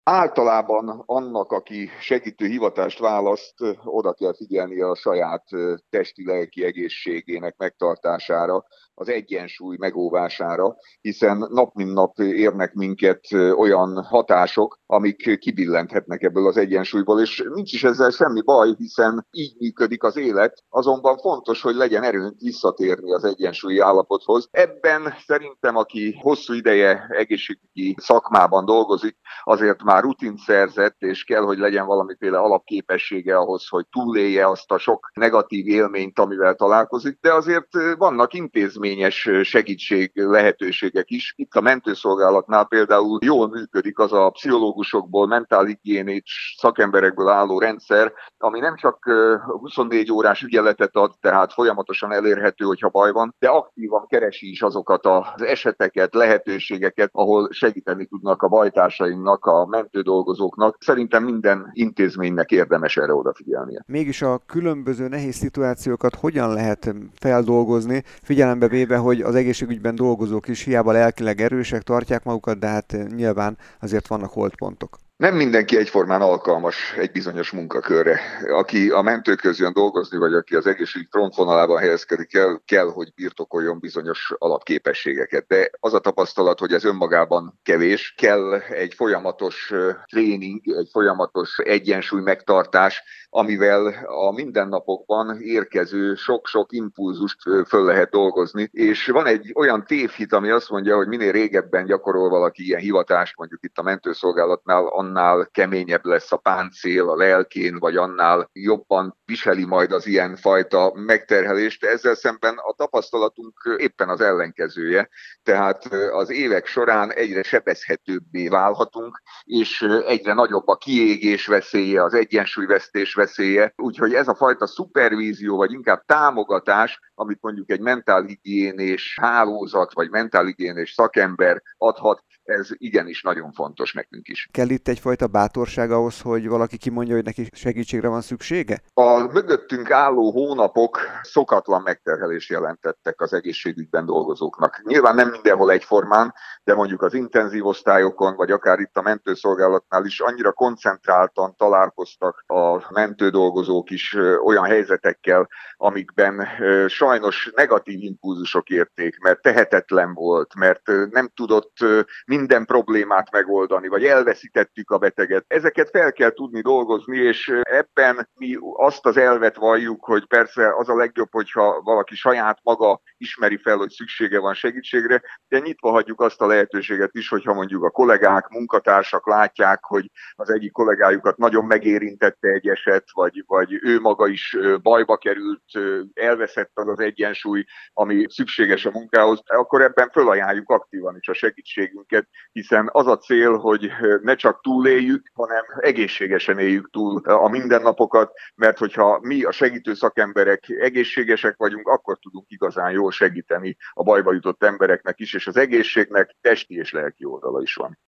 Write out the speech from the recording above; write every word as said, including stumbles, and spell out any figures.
Általában annak, aki segítő hivatást választ, oda kell figyelnie a saját testi-lelki egészségének megtartására, az egyensúly megóvására, hiszen nap mint nap érnek minket olyan hatások, amik kibillenthetnek ebből az egyensúlyból, és nincs is ezzel semmi baj, hiszen így működik az élet, azonban fontos, hogy legyen erőnk visszatérni az egyensúlyi állapothoz. Ebben szerintem, aki hosszú ideje egészségügyi szakmában dolgozik, azért már rutint szerzett, és kell, hogy legyen valamiféle alapképessége ahhoz, hogy túlélje azt a sok negatív élményt, amivel találkozik, de azért vannak intézményes segítség lehetőségek is. Itt a mentőszolgálatnál például jól működik az a pszichológusokból, mentálhigiénés szakemberekből álló rendszer, ami nem csak huszonnégy órás ügyeletet ad, tehát folyamatosan elérhető, hogyha baj van, de aktívan keresi is azokat az eseteket, lehetőségeket, ahol segíteni tudnak a bajtársainknak, a mentődolgozóknak. Szerintem minden intézménynek érdemes erre odafigyelnie. Mégis a különböző nehéz szituációkat hogyan lehet feldolgozni, figyelembe véve, hogy az egészségügyben dolgozók is hiába lelkileg erősek, tartják magukat, de hát nyilván azért vannak holdpontok. Nem mindenki egyformán alkalmas egy bizonyos munkakörre. Aki a mentőköz jön dolgozni, vagy aki az egészségügy frontvonalában helyezkedik el, kell, hogy birtokoljon bizonyos alapképességeket. De az a tapasztalat, hogy ez önmagában kevés, kell egy folyamatos tréning, egy folyamatos egyensúly megtartás, amivel a mindennapokban érkező sok-sok impulzust föl lehet dolgozni. És van egy olyan tévhit, ami azt mondja, hogy minél régebben gyakorol valaki ilyen hivatást, mondjuk itt a mentőszolgálatnál, annál keményebb lesz a páncél a lelkén, vagy annál jobban viseli majd az ilyen fajta megterhelést. Ezzel szemben a tapasztalatunk éppen az ellenkezője. Tehát az évek során egyre sebezhetőbbé válhatunk, és egyre nagyobb a kiégés veszélye, az egyensúlyvesztés veszélye. Úgyhogy ez a fajta szupervízió, vagy inkább támogatás, amit mondjuk egy mentálhigiénés hálózat, vagy mentálhigiénés szakember adhat, ez igenis nagyon fontos nekünk is. Kell itt egyfajta bátorság ahhoz, hogy valaki kimondja, hogy neki segítségre van szüksége? A mögöttünk álló hónapok szokatlan megterhelést jelentettek az egészségügyben dolgozóknak. Nyilván nem mindenhol egyformán, de mondjuk az intenzív osztályokon, vagy akár itt a mentőszolgálatnál is annyira koncentráltan találkoztak a mentődolgozók is olyan helyzetekkel, amikben sajnos negatív impulzusok érték, mert tehetetlen volt, mert nem tudott minden problémát megoldani, vagy elveszítettük a beteget. Ezeket fel kell tudni dolgozni, és ebben mi azt az elvet valljuk, hogy persze az a legjobb, hogyha valaki saját maga ismeri fel, hogy szüksége van segítségre, de nyitva hagyjuk azt a lehetőséget is, hogyha mondjuk a kollégák, munkatársak látják, hogy az egyik kollégájukat nagyon megérintette egy eset, vagy, vagy ő maga is bajba került, elveszett az az egyensúly, ami szükséges a munkához, akkor ebben fölajánljuk aktívan is a segítségünket, hiszen az a cél, hogy ne csak túléljük, hanem egészségesen éljük túl a mindennapokat, mert hogyha mi a segítő szakemberek egészségesek vagyunk, akkor tudunk igazán jól segíteni a bajba jutott embereknek is, és az egészségnek testi és lelki oldala is van.